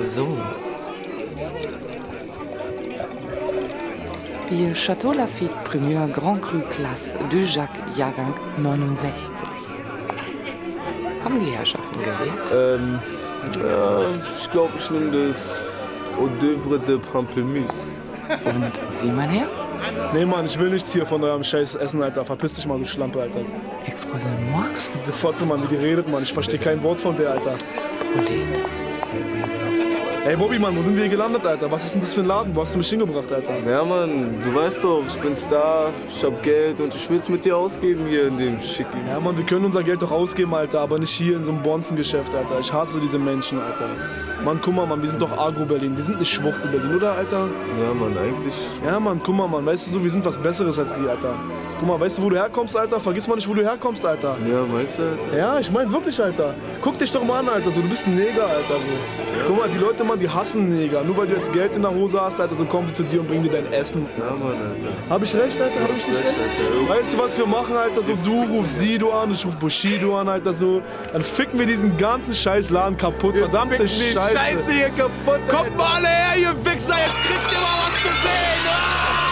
So. Ihr Château Lafite Primeur Grand Cru Classe de Jacques, Jahrgang 69. Haben die Herrschaften gewählt? Ich glaube, ich nehme das Hors d'oeuvre de Pamplemousse. Und Sie, mein Herr? Nee, Mann, ich will nichts hier von eurem scheiß Essen, Alter. Verpiss dich mal, du Schlampe, Alter. Excusez-moi. Diese Fotze, Mann, wie die redet, Mann. Ich verstehe kein Wort von der, Alter. Prolet. Ey, Bobby, Mann, wo sind wir hier gelandet, Alter? Was ist denn das für ein Laden? Wo hast du mich hingebracht, Alter? Ja, Mann, du weißt doch, ich bin Star, ich hab Geld und ich will's mit dir ausgeben hier in dem schicken. Ja, Mann, wir können unser Geld doch ausgeben, Alter, aber nicht hier in so einem Bonzengeschäft, Alter. Ich hasse diese Menschen, Alter. Mann, guck mal, Mann, wir sind doch Agro-Berlin. Wir sind nicht Schwuchtel-Berlin, oder, Alter? Ja, Mann, eigentlich. Ja, Mann, guck mal, Mann, weißt du so, wir sind was Besseres als die, Alter. Guck mal, weißt du, wo du herkommst, Alter? Vergiss mal nicht, wo du herkommst, Alter. Ja, meinst du, Alter? Ja, ich mein wirklich, Alter. Guck dich doch mal an, Alter, so, du bist ein Neger, Alter, so. Ja. Guck mal, die Leute, Mann, die hassen Neger. Nur weil du jetzt Geld in der Hose hast, Alter, so kommen sie zu dir und bringen dir dein Essen. Ja, Mann, Alter. Hab ich recht, Alter? Hab ich nicht recht? Alter. Weißt du, was wir machen, Alter? So, du rufst Sido an, ich ruf Bushido an, Alter, so. Dann ficken wir diesen ganzen scheiß Laden kaputt. Verdammte Scheiße. Scheiße hier kaputt, Alter. Kommt mal alle her, ihr Wichser, jetzt kriegt ihr mal was zu sehen! Ah!